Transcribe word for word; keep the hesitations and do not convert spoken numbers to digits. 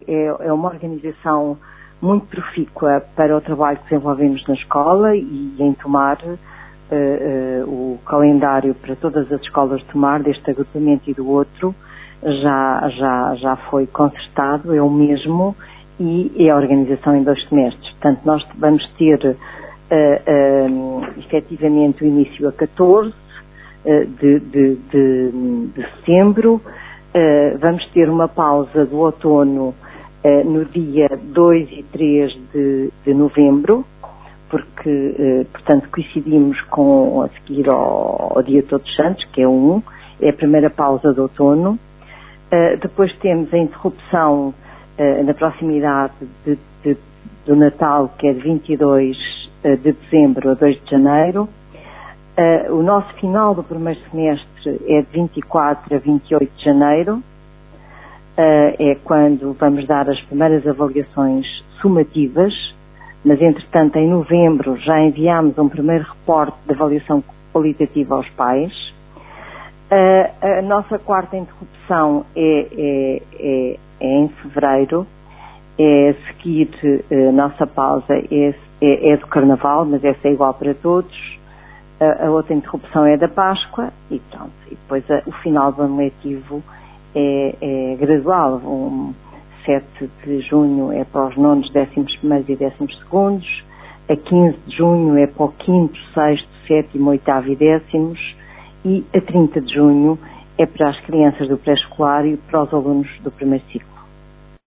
é, é uma organização muito profícua para o trabalho que desenvolvemos na escola e em Tomar uh, uh, o calendário para todas as escolas de Tomar, deste agrupamento e do outro, já, já, já foi concertado, é o mesmo, e é a organização em dois semestres. Portanto, nós vamos ter uh, uh, efetivamente o início a catorze uh, de, de, de, de setembro, uh, vamos ter uma pausa do outono uh, no dia dois e três de, de novembro, porque, uh, portanto, coincidimos com a seguir ao, ao dia Todos Santos, que é um, é a primeira pausa do outono. Uh, depois temos a interrupção uh, na proximidade de, de, do Natal, que é de vinte e dois de dezembro a dois de janeiro. Uh, o nosso final do primeiro semestre é de vinte e quatro a vinte e oito de janeiro. Uh, é quando vamos dar as primeiras avaliações sumativas, mas entretanto em novembro já enviámos um primeiro reporte de avaliação qualitativa aos pais. Uh, a nossa quarta interrupção é, é, é, é em fevereiro, é a seguir a nossa pausa é, é, é do Carnaval, mas essa é igual para todos. A, a outra interrupção é da Páscoa e pronto. E depois a, o final do ano letivo é, é gradual. Um, sete de junho é para os nonos, décimos primeiros e décimos segundos. A quinze de junho é para o quinto, sexto, sétimo, oitavo e décimos. E a trinta de junho é para as crianças do pré-escolar e para os alunos do primeiro ciclo.